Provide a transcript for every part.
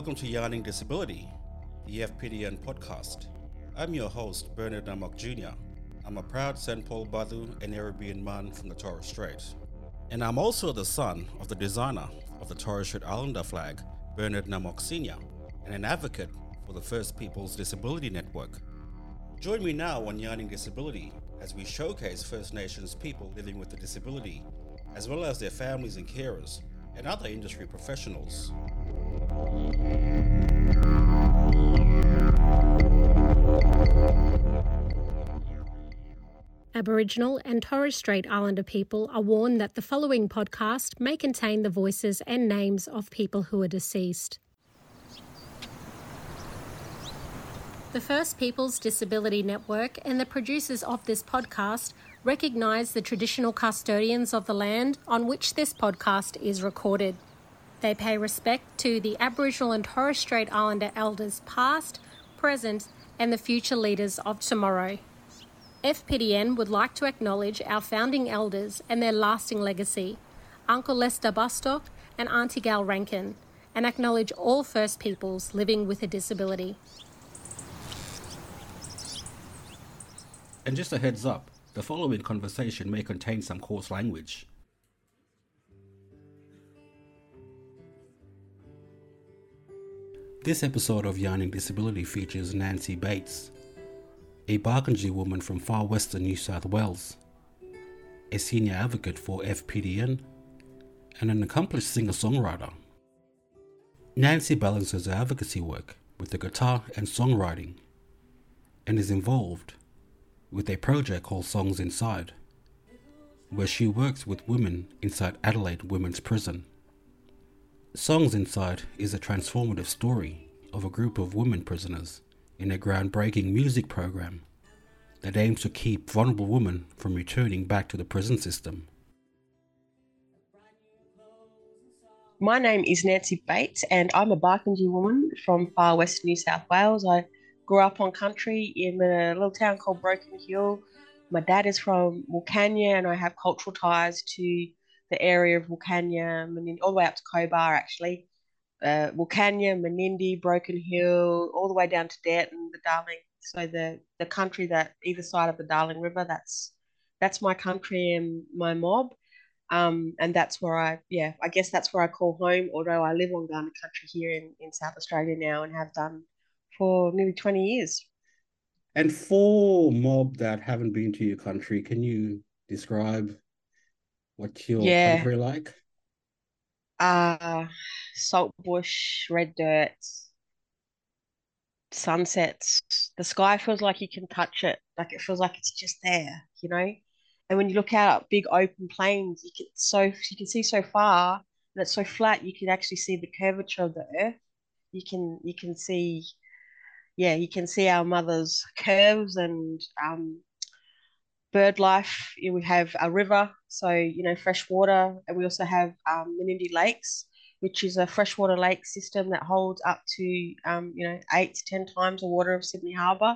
welcome to Yarning Disability, the FPDN podcast. I'm your host, Bernard Namok Jr. I'm a proud St. Paul Badu and Caribbean man from the Torres Strait. And I'm also the son of the designer of the Torres Strait Islander flag, Bernard Namok Sr., and an advocate for the First Peoples Disability Network. Join me now on Yarning Disability as we showcase First Nations people living with a disability, as well as their families and carers, and other industry professionals. Aboriginal and Torres Strait Islander people are warned that the following podcast may contain the voices and names of people who are deceased. The First Peoples Disability Network and the producers of this podcast recognise the traditional custodians of the land on which this podcast is recorded. They pay respect to the Aboriginal and Torres Strait Islander elders past, present and the future leaders of tomorrow. FPDN would like to acknowledge our founding elders and their lasting legacy, Uncle Lester Bustock and Auntie Gal Rankin, and acknowledge all First Peoples living with a disability. And just a heads up, the following conversation may contain some coarse language. This episode of Yarning Disability features Nancy Bates, a Barkindji woman from far western New South Wales, a senior advocate for FPDN, and an accomplished singer-songwriter. Nancy balances her advocacy work with the guitar and songwriting, and is involved with a project called Songs Inside, where she works with women inside Adelaide Women's Prison. Songs Inside is a transformative story of a group of women prisoners in a groundbreaking music program that aims to keep vulnerable women from returning back to the prison system. My name is Nancy Bates and I'm a Barkindji woman from far west New South Wales. I grew up on country in a little town called Broken Hill. My dad is from Wilcannia and I have cultural ties to the area of Wilcannia, all the way up to Cobar actually. Wilcannia, Menindee, Broken Hill, all the way down to Denton, the Darling. So the country that either side of the Darling River, that's my country and my mob. And that's where I guess that's where I call home, although I live on Kaurna country here in South Australia now and have done for nearly 20 years. And for mob that haven't been to your country, can you describe what your country like? Salt bush, red dirt, sunsets. The sky feels like you can touch it. Like it feels like it's just there, you know? And when you look out at big open plains, you can see so far and it's so flat you can actually see the curvature of the earth. You can see our mother's curves and bird life. We have a river, so fresh water, and we also have Menindee Lakes, which is a freshwater lake system that holds up to 8 to 10 times the water of Sydney Harbour.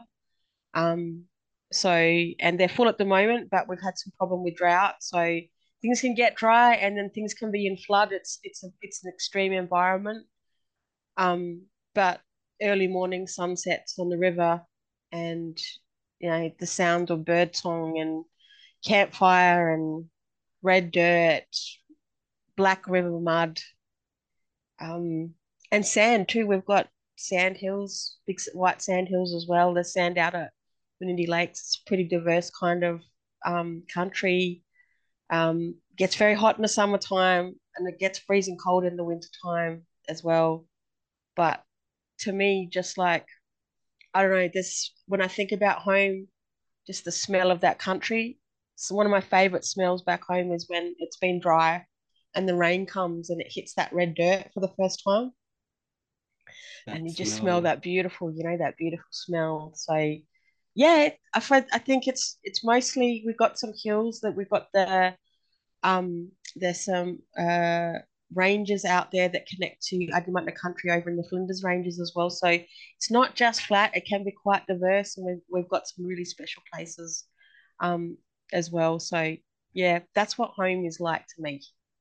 And they're full at the moment, but we've had some problem with drought, so things can get dry and then things can be in flood. It's an extreme environment. But early morning sunsets on the river and the sound of birdsong and campfire and red dirt, black river mud, and sand too. We've got sand hills, big white sand hills as well. There's sand out at Menindee Lakes. It's a pretty diverse kind of country. Gets very hot in the summertime and it gets freezing cold in the wintertime as well. But to me, just like, I don't know, when I think about home, just the smell of that country. So one of my favorite smells back home is when it's been dry and the rain comes and it hits that red dirt for the first time. And you just smell that beautiful, that beautiful smell. So yeah, I think it's mostly, we've got some hills that we've got there's some ranges out there that connect to Adnyamathanha country over in the Flinders Ranges as well. So it's not just flat, it can be quite diverse, and we've got some really special places as well. So yeah, that's what home is like to me.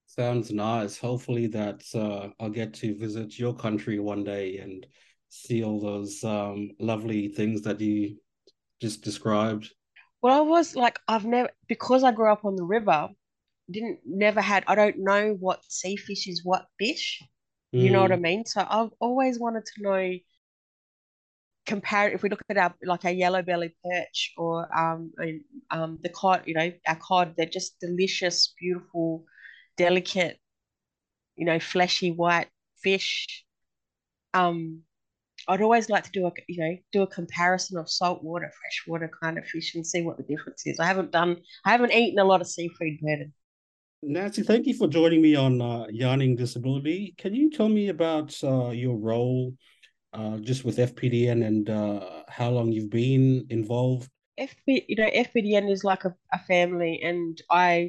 Sounds nice. Hopefully that I'll get to visit your country one day and see all those lovely things that you just described. Well, I was like, I've never, because I grew up on the river, didn't never had, I don't know what sea fish is what fish. You know what I Mm, mean? So I've always wanted to know, compare if we look at our like our yellow belly perch or the cod, our cod, they're just delicious, beautiful, delicate, fleshy white fish. Um, I'd always like to do a comparison of saltwater, freshwater kind of fish and see what the difference is. I haven't eaten a lot of seafood, Bernard. Nancy, thank you for joining me on Yarning Disability. Can you tell me about your role just with FPDN and how long you've been involved? FPDN is like a family, and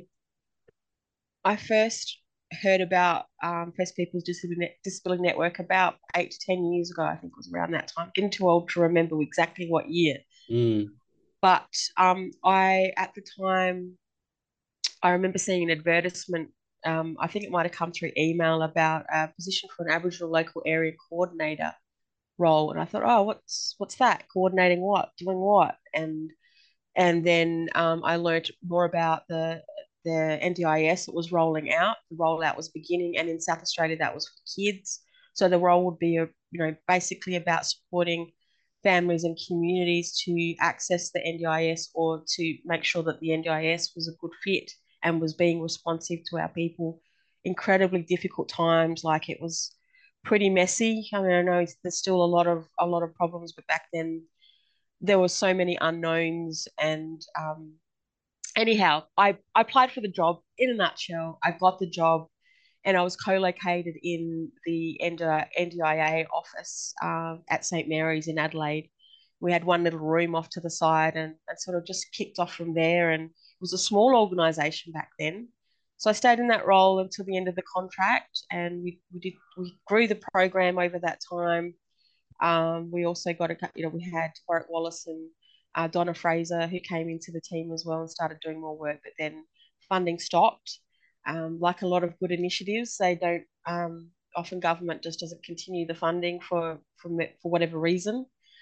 I first heard about First People's Disability Network about 8 to 10 years ago. I think it was around that time. Getting too old to remember exactly what year, Mm, but I at the time I remember seeing an advertisement. I think it might have come through email about a position for an Aboriginal local area coordinator role, and I thought, oh, what's that? Coordinating what? Doing what? And then I learned more about the NDIS that was rolling out. The rollout was beginning, and in South Australia that was for kids. So the role would be basically about supporting families and communities to access the NDIS or to make sure that the NDIS was a good fit and was being responsive to our people. Incredibly difficult times, like it was pretty messy. I mean, I know there's still a lot of problems, but back then there were so many unknowns. And anyhow, I applied for the job. In a nutshell, I got the job, and I was co-located in the NDIA office at St Mary's in Adelaide. We had one little room off to the side, and sort of just kicked off from there. And it was a small organisation back then. So I stayed in that role until the end of the contract, and we grew the program over that time. We also we had Warwick Wallace and Donna Fraser who came into the team as well and started doing more work, but then funding stopped. Like a lot of good initiatives, they don't, often government just doesn't continue the funding for whatever reason.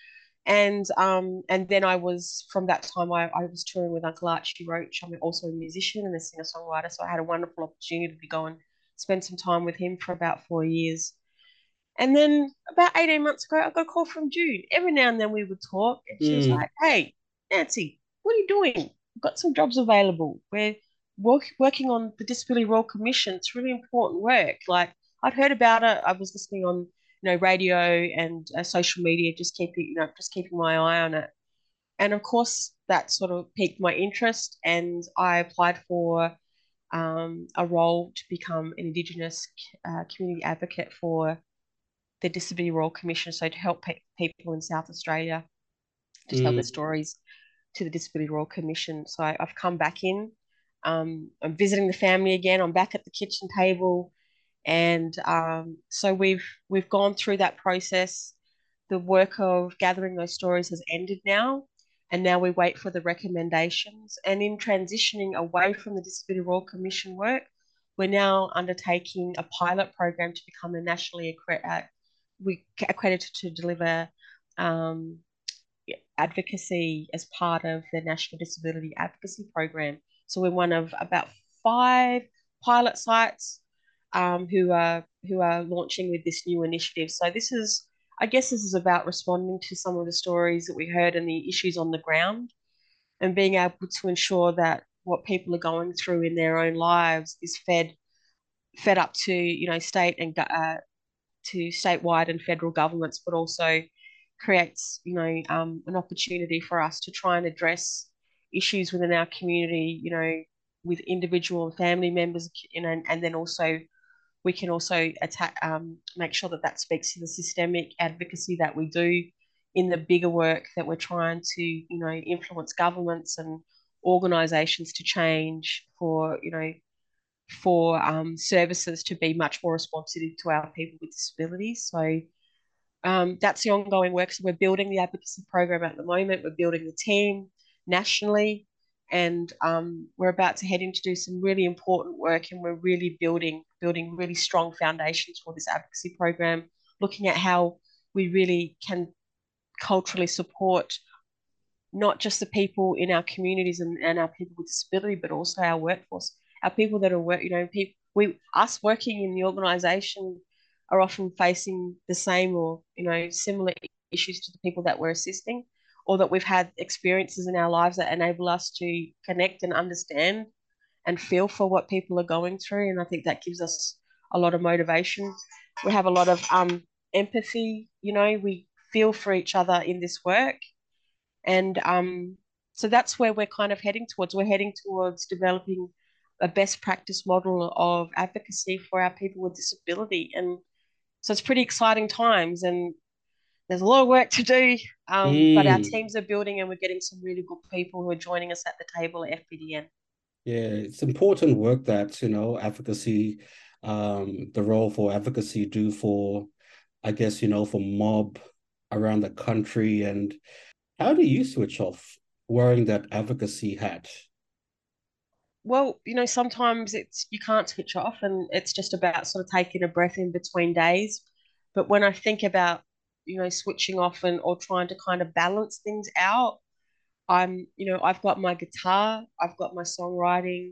And then from that time I was touring with Uncle Archie Roach. I'm also a musician and a singer songwriter, so I had a wonderful opportunity to go and spend some time with him for about 4 years. And then about 18 months ago, I got a call from June. Every now and then we would talk, and she was mm, like, "Hey, Nancy, what are you doing? I've got some jobs available. We're working on the Disability Royal Commission. It's really important work." Like, I'd heard about it. I was listening on, radio and social media, just keeping my eye on it. And of course, that sort of piqued my interest, and I applied for a role to become an Indigenous community advocate for the Disability Royal Commission, so to help people in South Australia to tell their mm. stories to the Disability Royal Commission. So I've come back in. I'm visiting the family again. I'm back at the kitchen table, and so we've gone through that process. The work of gathering those stories has ended now, and now we wait for the recommendations. And in transitioning away from the Disability Royal Commission work, we're now undertaking a pilot program to become a nationally accredited to deliver um, advocacy as part of the National Disability Advocacy Program. So we're one of about 5 pilot sites who are launching with this new initiative. So I guess this is about responding to some of the stories that we heard and the issues on the ground, and being able to ensure that what people are going through in their own lives is fed up to state and to statewide and federal governments, but also creates an opportunity for us to try and address issues within our community, with individual and family members, and then also we can also make sure that that speaks to the systemic advocacy that we do in the bigger work that we're trying to influence governments and organisations to change for services to be much more responsive to our people with disabilities. So that's the ongoing work. So we're building the advocacy program at the moment. We're building the team nationally. and we're about to head in to do some really important work, and we're really building really strong foundations for this advocacy program, looking at how we really can culturally support not just the people in our communities and our people with disability, but also our workforce, our people that are people, us working in the organisation are often facing the same or similar issues to the people that we're assisting, or that we've had experiences in our lives that enable us to connect and understand and feel for what people are going through. And I think that gives us a lot of motivation. We have a lot of empathy. We feel for each other in this work, and so that's where we're kind of heading towards. We're heading towards developing a best practice model of advocacy for our people with disability. And so it's pretty exciting times, and there's a lot of work to do, but our Mm. teams are building, and we're getting some really good people who are joining us at the table at FPDN. Yeah, it's important work that, advocacy, the role for advocacy do for, I guess, for mob around the country. And how do you switch off wearing that advocacy hat? Well, sometimes it's you can't switch off, and it's just about sort of taking a breath in between days. But when I think about, switching off and or trying to kind of balance things out, I've got my guitar, I've got my songwriting.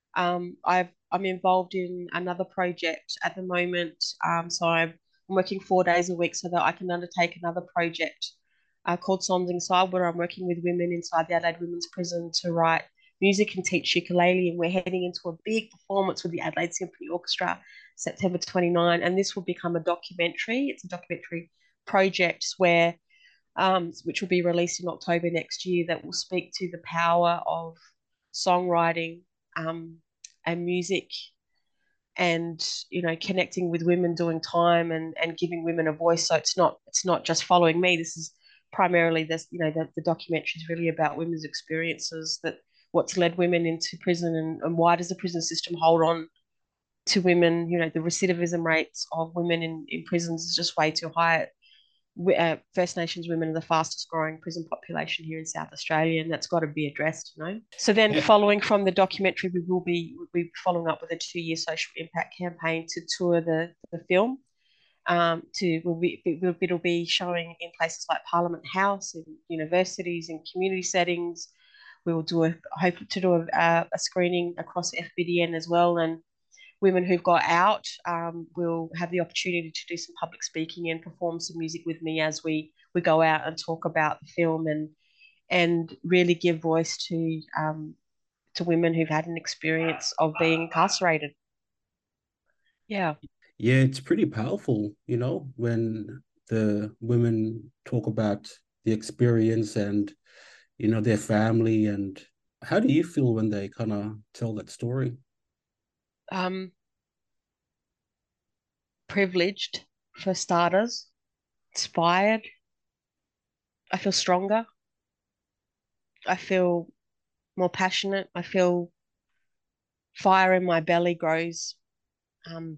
I'm involved in another project at the moment. So I'm working 4 days a week so that I can undertake another project called Songs Inside, where I'm working with women inside the Adelaide Women's Prison to write music and teach ukulele. And we're heading into a big performance with the Adelaide Symphony Orchestra, September 29. And this will become a documentary. It's a documentary project which will be released in October next year, that will speak to the power of songwriting and music, and connecting with women doing time, and giving women a voice. So it's not just following me. This is primarily the documentary is really about women's experiences, that what's led women into prison, and why does the prison system hold on to women. The recidivism rates of women in prisons is just way too high. First Nations women are the fastest growing prison population here in South Australia, and that's got to be addressed. So then, Yeah. following from the documentary, we'll be following up with a 2-year social impact campaign to tour the film. It'll be showing in places like Parliament House, in universities, in community settings. We will hope to do a screening across FBDN as well, and women who've got out will have the opportunity to do some public speaking and perform some music with me as we go out and talk about the film, and really give voice to women who've had an experience of being incarcerated. Yeah. Yeah, it's pretty powerful, when the women talk about the experience and, their family. And how do you feel when they kind of tell that story? Um, Privileged, for starters, inspired. I feel stronger. I feel more passionate. I feel fire in my belly grows. Um,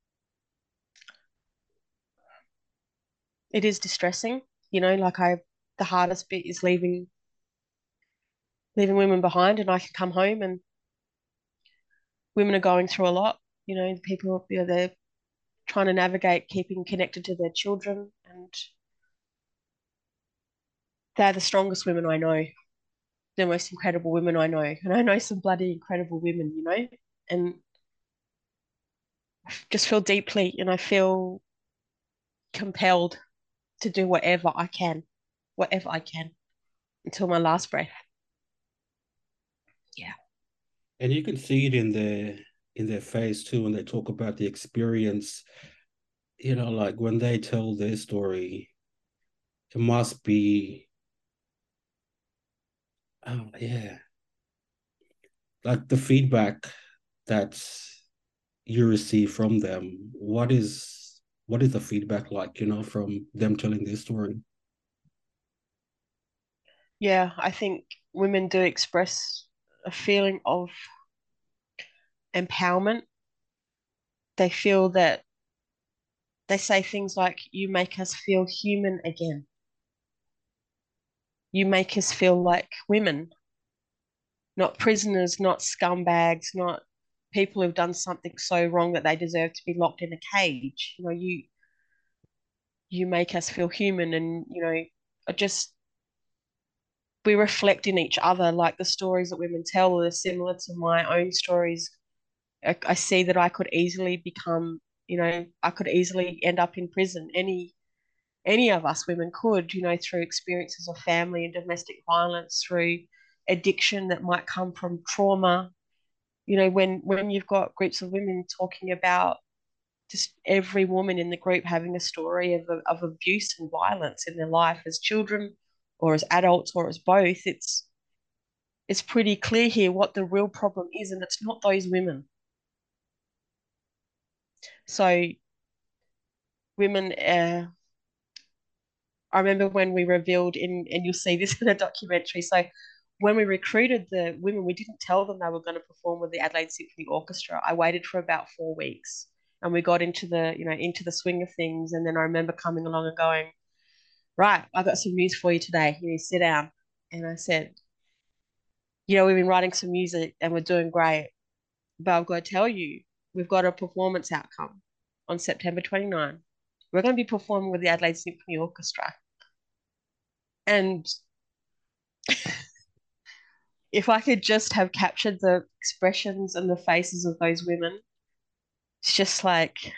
it is distressing, like the hardest bit is leaving women behind, and I can come home and women are going through a lot. People, they're trying to navigate keeping connected to their children, and they're the strongest women I know, the most incredible women I know. And I know some bloody incredible women, and I just feel deeply, and I feel compelled to do whatever I can until my last breath. Yeah. And you can see it in their face too when they talk about the experience. Like when they tell their story, it must be, oh yeah, like the feedback that you receive from them. What is the feedback like, from them telling their story? Yeah, I think women do express a feeling of empowerment. They feel that they say things like, "You make us feel human again. You make us feel like women." not prisoners, not scumbags, not people who've done something so wrong that they deserve to be locked in a cage. You make us feel human, and just we reflect in each other. Like the stories that women tell are similar to my own stories. I see that I could easily become, I could easily end up in prison. Any of us women could, through experiences of family and domestic violence, through addiction that might come from trauma. When you've got groups of women talking about just every woman in the group having a story of abuse and violence in their life as children or as adults or as both, it's pretty clear here what the real problem is, and it's not those women. So women, I remember when we revealed and you'll see this in the documentary. So when we recruited the women, we didn't tell them they were going to perform with the Adelaide Symphony Orchestra. I waited for about 4 weeks, and we got into the swing of things. And then I remember coming along and going, right, I got some news for you today. Sit down. And I said, we've been writing some music and we're doing great, but I've got to tell you, we've got a performance outcome on September 29. We're going to be performing with the Adelaide Symphony Orchestra. And if I could just have captured the expressions and the faces of those women, it's just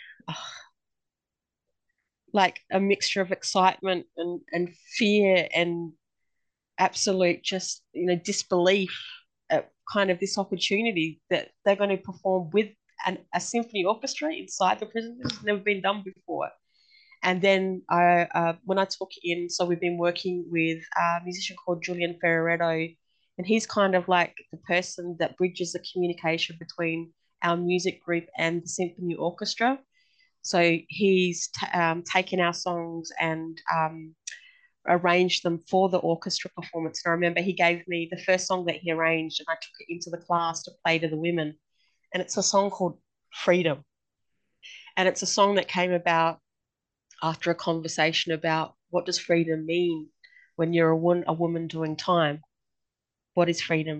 like a mixture of excitement and fear and absolute just disbelief at kind of this opportunity that they're going to perform with a symphony orchestra inside the prison. This has never been done before. And then when I took in, so we've been working with a musician called Julian Ferreretto, and he's kind of like the person that bridges the communication between our music group and the symphony orchestra. So he's taken our songs and arranged them for the orchestra performance. And I remember he gave me the first song that he arranged, and I took it into the class to play to the women. And it's a song called Freedom. And it's a song that came about after a conversation about what does freedom mean when you're a woman doing time. What is freedom?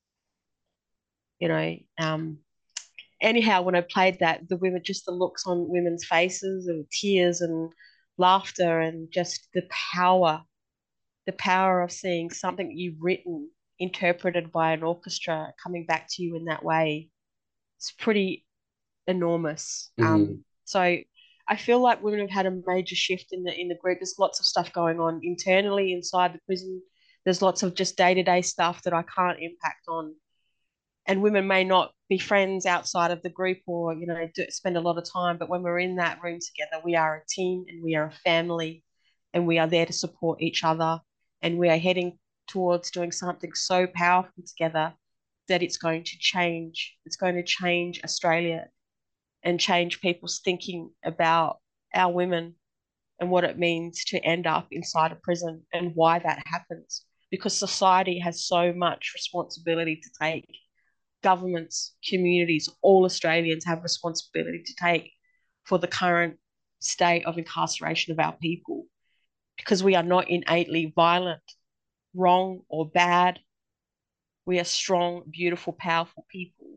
Anyhow, when I played that, the women, just the looks on women's faces and tears and laughter and just the power of seeing something you've written interpreted by an orchestra coming back to you in that way. It's pretty enormous. So I feel like women have had a major shift in the group. There's lots of stuff going on internally inside the prison. There's lots of just day-to-day stuff that I can't impact on. And women may not be friends outside of the group or, spend a lot of time. But when we're in that room together, we are a team and we are a family and we are there to support each other. And we are heading towards doing something so powerful together that it's going to change. It's going to change Australia and change people's thinking about our women and what it means to end up inside a prison and why that happens. Because society has so much responsibility to take. Governments, communities, all Australians have responsibility to take for the current state of incarceration of our people, because we are not innately violent, wrong, or bad. We are strong, beautiful, powerful people.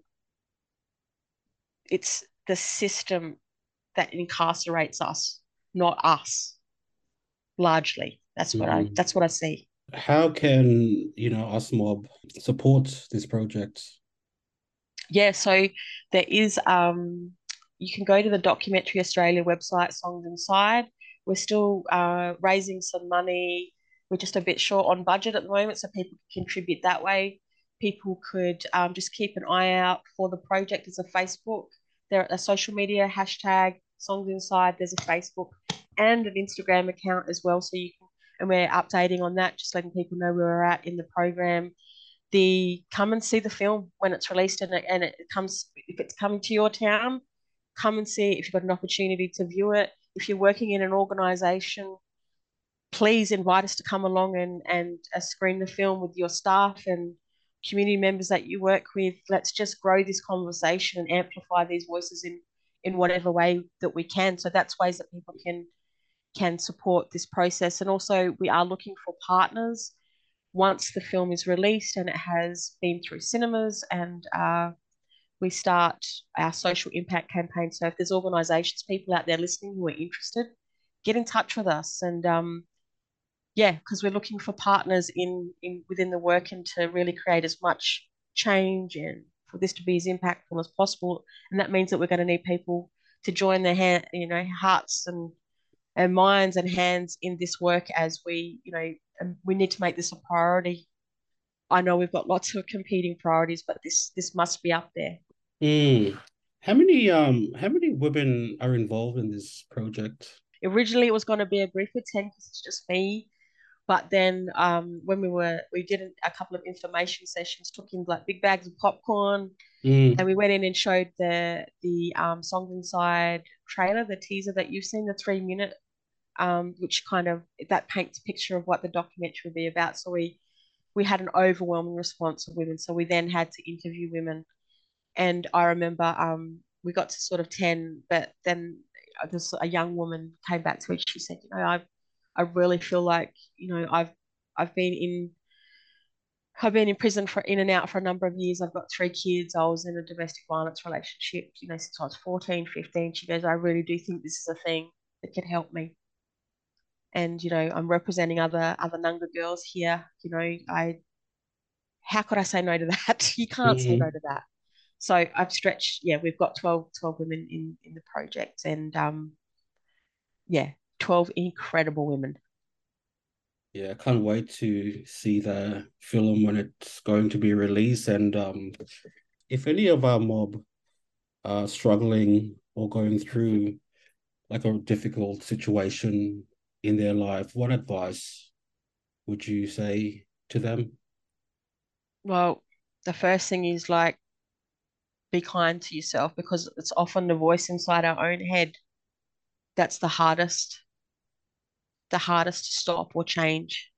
It's the system that incarcerates us, not us, largely. That's what I see. How can Ausmob support this project? Yeah, so there is you can go to the Documentary Australia website, Songs Inside. We're still raising some money. We're just a bit short on budget at the moment, so people can contribute that way. People could just keep an eye out for the project. There's a Facebook, there a social media hashtag Songs Inside. There's a Facebook and an Instagram account as well, so you can, and we're updating on that, just letting people know where we're at in the program. Come and see the film when it's released, and it comes, if it's coming to your town, come and see it if you've got an opportunity to view it. If you're working in an organisation, please invite us to come along and screen the film with your staff and community members that you work with. Let's just grow this conversation and amplify these voices in whatever way that we can. So that's ways that people can support this process. And also we are looking for partners. once the film is released and it has been through cinemas, and we start our social impact campaign. So if there's organisations, people out there listening who are interested, get in touch with us. And because we're looking for partners in within the work, and to really create as much change and for this to be as impactful as possible. And that means that we're going to need people to join their hearts and minds and hands in this work, as we need to make this a priority. I know we've got lots of competing priorities, but this must be up there. Mm. How many women are involved in this project? Originally, it was going to be a group of 10 because it's just me. But then when we did a couple of information sessions, took in like big bags of popcorn, and we went in and showed the Songs Inside trailer, the teaser that you've seen, the 3 minute, which kind of that paints a picture of what the documentary would be about. So we had an overwhelming response of women. So we then had to interview women, and I remember we got to sort of 10, but then this a young woman came back to me. She said, I really feel like I've been in prison for in and out for a number of years. I've got 3 kids. I was in a domestic violence relationship, since I was 14, 15. She goes, I really do think this is a thing that can help me. And, I'm representing other Nunga girls here. How could I say no to that? You can't say no to that. So I've stretched, we've got 12 women in the project, and 12 incredible women. Yeah, I can't wait to see the film when it's going to be released. And if any of our mob are struggling or going through like a difficult situation in their life, what advice would you say to them? Well, the first thing is like, be kind to yourself, because it's often the voice inside our own head that's the hardest to stop or change.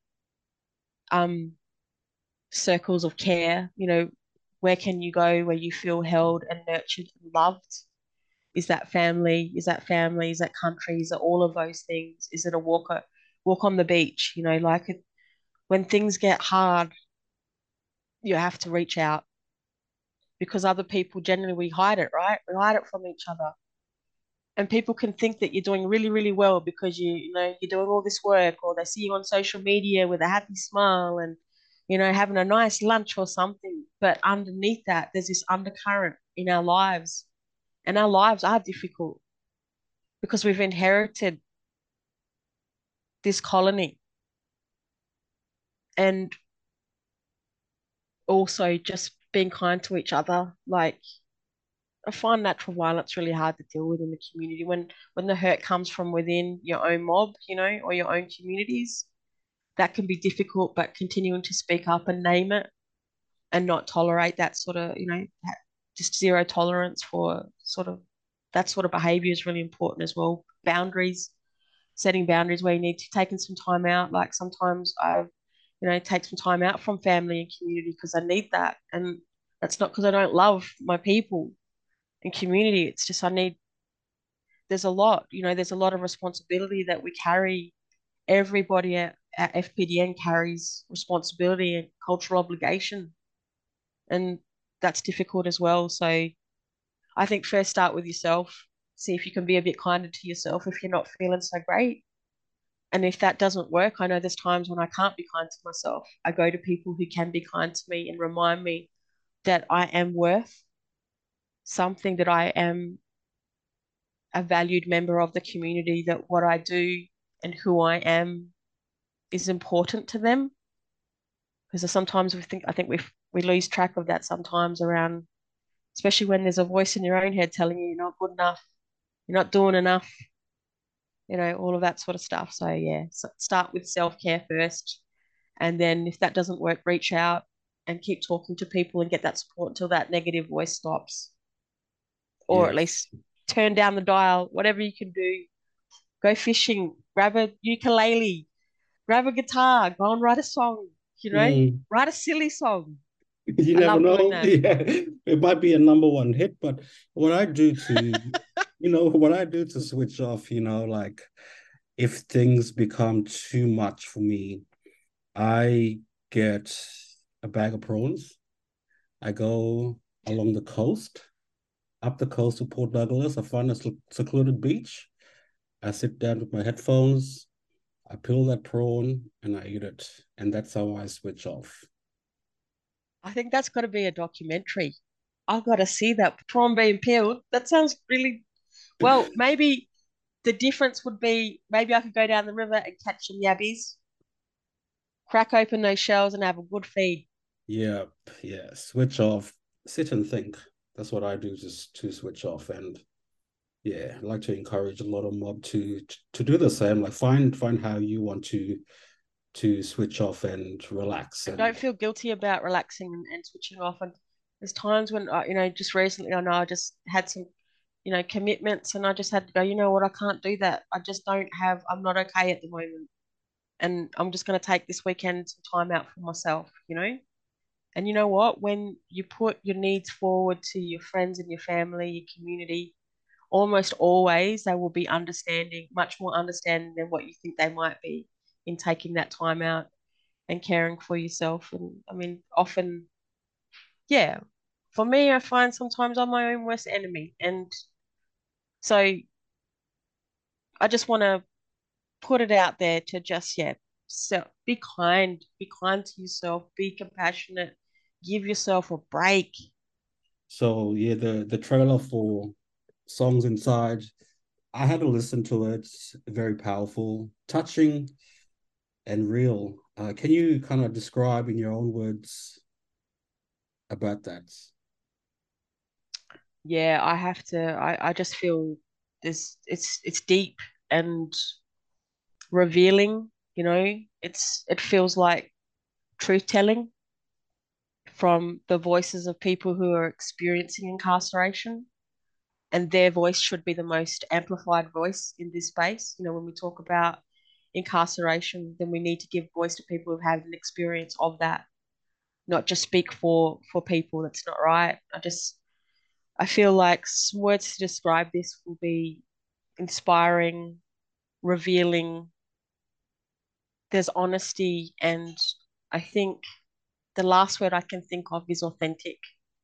Circles of care, where can you go where you feel held and nurtured and loved? Is that family? Is that family? Is that country? Is it all of those things? Is it a walk on the beach? When things get hard, you have to reach out, because other people, generally we hide it, right? We hide it from each other. And people can think that you're doing really, really well because you're doing all this work, or they see you on social media with a happy smile and, having a nice lunch or something. But underneath that, there's this undercurrent in our lives. And our lives are difficult because we've inherited this colony. And also just being kind to each other. Like, I find natural violence really hard to deal with in the community when the hurt comes from within your own mob, or your own communities. That can be difficult, but continuing to speak up and name it and not tolerate that sort of, just zero tolerance for that sort of behavior is really important as well. Boundaries, setting boundaries where you need to, taking some time out. Like sometimes I've, take some time out from family and community because I need that. And that's not because I don't love my people and community. It's just there's a lot of responsibility that we carry. Everybody at FPDN carries responsibility and cultural obligation. And that's difficult as well. So I think first start with yourself. See if you can be a bit kinder to yourself if you're not feeling so great. And if that doesn't work, I know there's times when I can't be kind to myself. I go to people who can be kind to me and remind me that I am worth something, that I am a valued member of the community, that what I do and who I am is important to them. Because sometimes I think we lose track of that sometimes around, especially when there's a voice in your own head telling you you're not good enough, you're not doing enough, all of that sort of stuff. So start with self-care first. And then if that doesn't work, reach out and keep talking to people and get that support until that negative voice stops. Or at least turn down the dial, whatever you can do. Go fishing, grab a ukulele, grab a guitar, go and write a song, write a silly song. You never know. Yeah, it might be a number one hit, but what I do to, what I do to switch off, like if things become too much for me, I get a bag of prawns. I go along the coast, up the coast to Port Douglas. I find a secluded beach. I sit down with my headphones. I peel that prawn and I eat it. And that's how I switch off. I think that's got to be a documentary. I've got to see that prawn being peeled. That sounds really well. Maybe the difference would be maybe I could go down the river and catch some yabbies, crack open those shells, and have a good feed. Yep, yeah. Switch off. Sit and think. That's what I do just to switch off. And yeah, I like to encourage a lot of mob to do the same. Like find how you want to switch off and relax. And And don't feel guilty about relaxing and switching off. And there's times when, just recently I know I just had some, commitments and I just had to go, you know what, I can't do that. I'm not okay at the moment. And I'm just going to take this weekend some time out for myself. And you know what? When you put your needs forward to your friends and your family, your community, almost always they will be understanding, much more understanding than what you think they might be in taking that time out and caring for yourself. And I mean, often, yeah, for me, I find sometimes I'm my own worst enemy. And so I just want to put it out there to just, yeah, so be kind to yourself, be compassionate, give yourself a break. so yeah, the trailer for Songs Inside, I had to listen to it. Very powerful, touching, and real. Can you kind of describe in your own words about that? Yeah, I have to. I just feel this. It's deep and revealing. It feels like truth telling from the voices of people who are experiencing incarceration, and their voice should be the most amplified voice in this space. When we talk about incarceration, then we need to give voice to people who've had an experience of that, not just speak for people. That's not right. I feel like words to describe this will be inspiring, revealing. There's honesty, and I think the last word I can think of is authentic.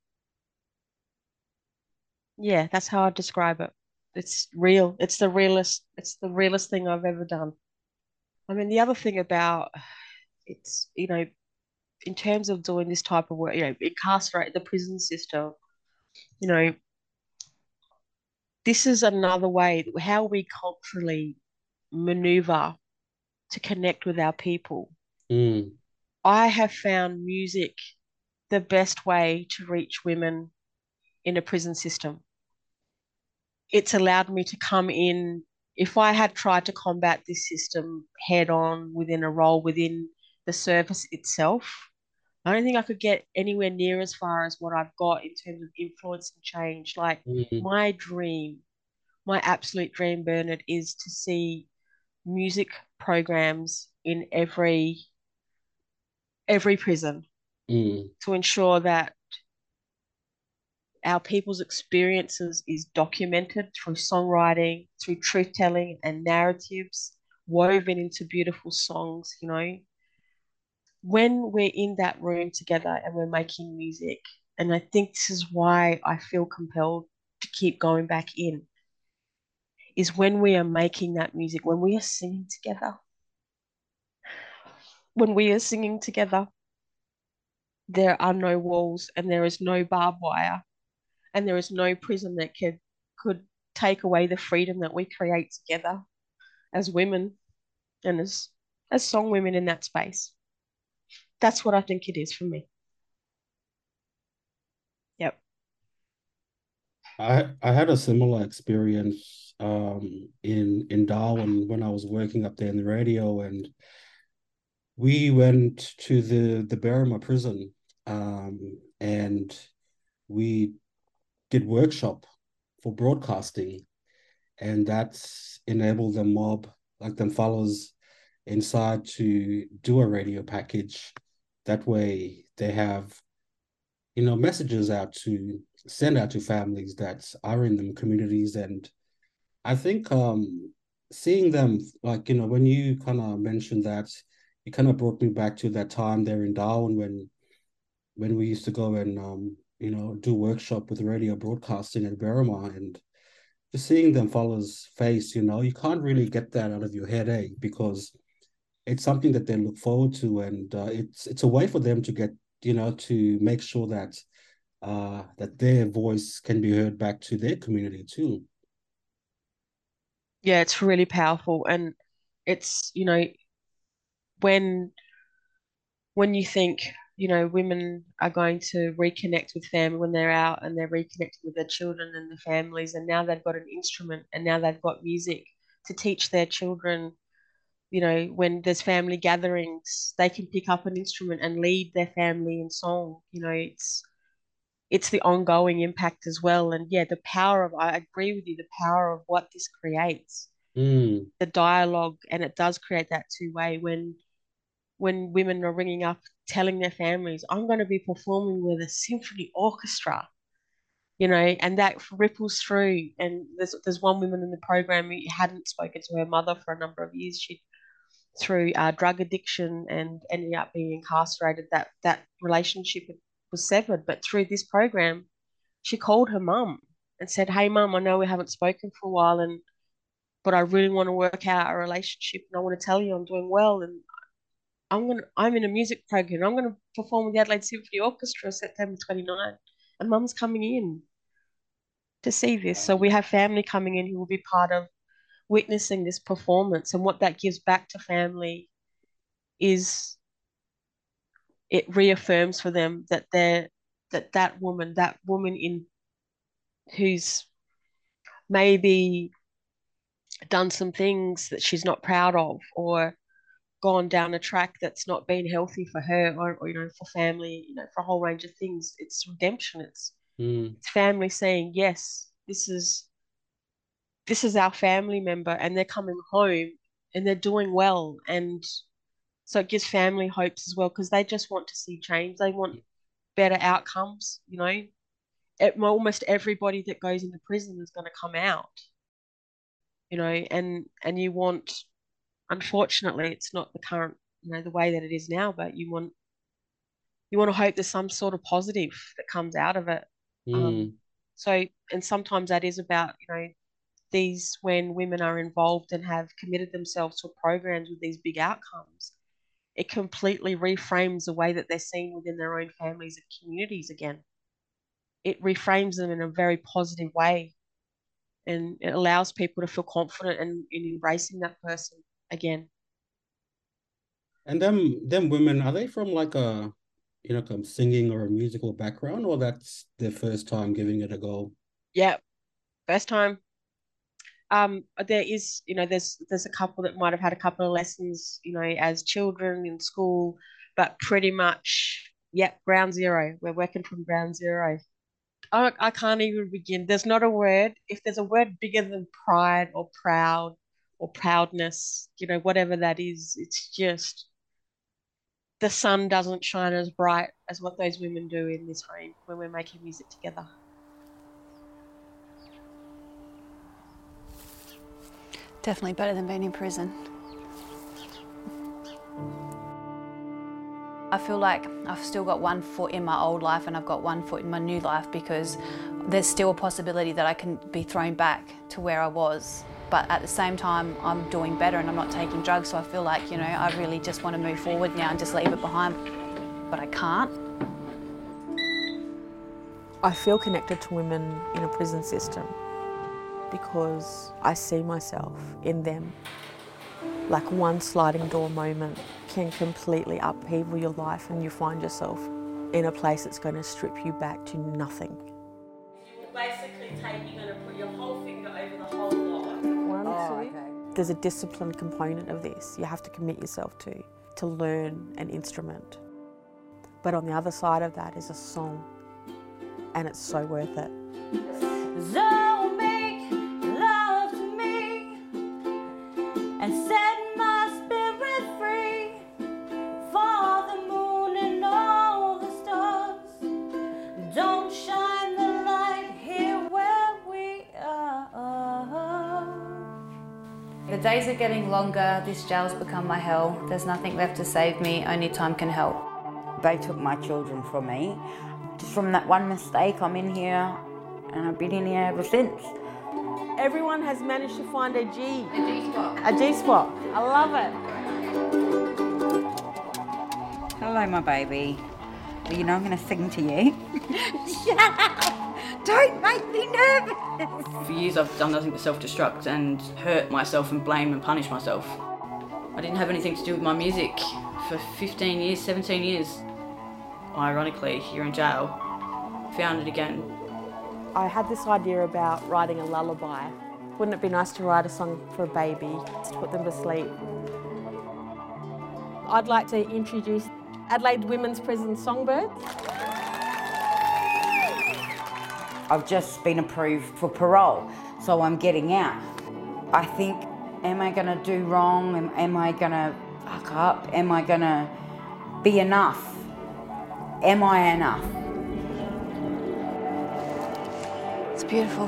Yeah, that's how I describe it. It's real. It's the realest. It's the realest thing I've ever done. I mean, the other thing about it's, in terms of doing this type of work, incarcerate the prison system, you know, this is another way how we culturally maneuver to connect with our people. Mm, I have found music the best way to reach women in a prison system. It's allowed me to come in. If I had tried to combat this system head on within a role within the service itself, I don't think I could get anywhere near as far as what I've got in terms of influence and change. Like mm, my dream, my absolute dream, Bernard, is to see music programs in every prison mm, to ensure that our people's experiences is documented through songwriting, through truth telling and narratives woven into beautiful songs. When we're in that room together and we're making music, and I think this is why I feel compelled to keep going back in, is when we are making that music, when we are singing together. When we are singing together, there are no walls and there is no barbed wire and there is no prison that could take away the freedom that we create together as women and as song women in that space. That's what I think it is for me. Yep. I had a similar experience in Darwin when I was working up there in the radio, and we went to the Berrima prison, and we did workshop for broadcasting, and that's enabled the mob, like them fellows inside, to do a radio package. That way they have, messages out to send out to families that are in them communities. And I think seeing them, like, when you kind of mentioned that it kind of brought me back to that time there in Darwin when we used to go and do workshop with radio broadcasting at Berrimah, and just seeing them fellas face, you can't really get that out of your head, because it's something that they look forward to, and it's a way for them to get, to make sure that that their voice can be heard back to their community too. Yeah, it's really powerful. And it's, when you think, women are going to reconnect with family when they're out and they're reconnecting with their children and their families, and now they've got an instrument and now they've got music to teach their children, when there's family gatherings, they can pick up an instrument and lead their family in song. It's the ongoing impact as well. And yeah, I agree with you, the power of what this creates, the dialogue, and it does create that two-way when women are ringing up telling their families, I'm going to be performing with a symphony orchestra, and that ripples through. And there's one woman in the program who hadn't spoken to her mother for a number of years. She, through drug addiction, and ended up being incarcerated. That relationship was severed. But through this program, she called her mum and said, "Hey, mum, I know we haven't spoken for a while, but I really want to work out our relationship, and I want to tell you I'm doing well, and I'm in a music program. I'm gonna perform with the Adelaide Symphony Orchestra September 29, and mum's coming in to see this." So we have family coming in who will be part of witnessing this performance, and what that gives back to family is it reaffirms for them that that woman in who's maybe done some things that she's not proud of, or gone down a track that's not been healthy for her, or for family, for a whole range of things. It's redemption. It's family saying, yes, this is our family member, and they're coming home and they're doing well. And so it gives family hopes as well, because they just want to see change. They want better outcomes. Almost everybody that goes into prison is going to come out, and you want, unfortunately, it's not the current, the way that it is now, but you want to hope there's some sort of positive that comes out of it. So, and sometimes that is about, when women are involved and have committed themselves to programs with these big outcomes, it completely reframes the way that they're seen within their own families and communities again. It reframes them in a very positive way, and it allows people to feel confident in embracing that person again. And them women, are they from like a singing or a musical background, or that's their first time giving it a go? Yeah, first time. There is, there's a couple that might have had a couple of lessons, as children in school, but pretty much, ground zero. We're working from ground zero. I can't even begin. There's not a word. If there's a word bigger than pride or proud or proudness, whatever that is, it's just the sun doesn't shine as bright as what those women do in this home when we're making music together. Definitely better than being in prison. I feel like I've still got one foot in my old life and I've got one foot in my new life, because there's still a possibility that I can be thrown back to where I was. But at the same time, I'm doing better and I'm not taking drugs, so I feel like, I really just want to move forward now and just leave it behind. But I can't. I feel connected to women in a prison system because I see myself in them. Like one sliding door moment can completely upheaval your life, and you find yourself in a place that's going to strip you back to nothing. You're going to put your whole finger over the whole lot. Okay. There's a discipline component of this you have to commit yourself to learn an instrument. But on the other side of that is a song, and it's so worth it. So make love to me and set my spirit free for the moon and all the stars. Don't shine the light here where we are. The days are getting longer, this jail's become my hell. There's nothing left to save me, only time can help. They took my children from me. Just from that one mistake, I'm in here and I've been in here ever since. Everyone has managed to find a G. A G-spot. A G-spot. I love it. Hello, my baby. Well, you know I'm going to sing to you. Shut up! Don't make me nervous! For years I've done nothing but self-destruct and hurt myself and blame and punish myself. I didn't have anything to do with my music for 15 years, 17 years. Ironically, here in jail, found it again. I had this idea about writing a lullaby. Wouldn't it be nice to write a song for a baby to put them to sleep? I'd like to introduce Adelaide Women's Prison Songbirds. I've just been approved for parole, so I'm getting out. I think, am I going to do wrong? Am I going to fuck up? Am I going to be enough? Am I enough? It's beautiful.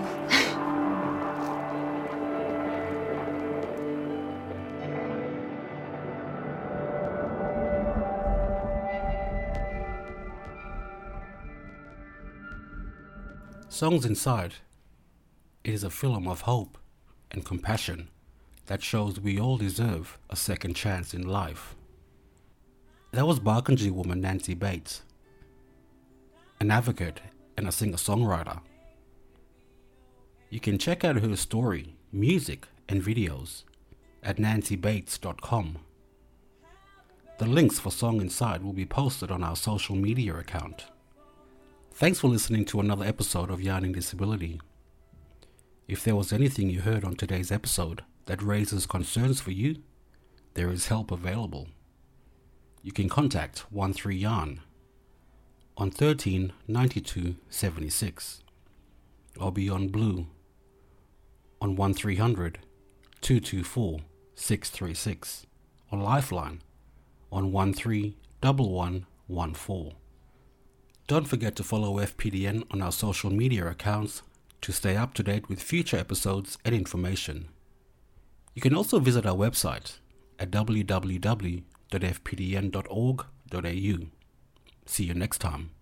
Songs Inside. It is a film of hope and compassion that shows we all deserve a second chance in life. That was Barkindji woman Nancy Bates, an advocate and a singer-songwriter. You can check out her story, music and videos at nancybates.com. The links for Song Inside will be posted on our social media account. Thanks for listening to another episode of Yarning Disability. If there was anything you heard on today's episode that raises concerns for you, there is help available. You can contact 13Yarn on 13 92 76 or Beyond Blue on 1300 224 636 or Lifeline on 131114. Don't forget to follow FPDN on our social media accounts to stay up to date with future episodes and information. You can also visit our website at www.fpdn.org.au. See you next time.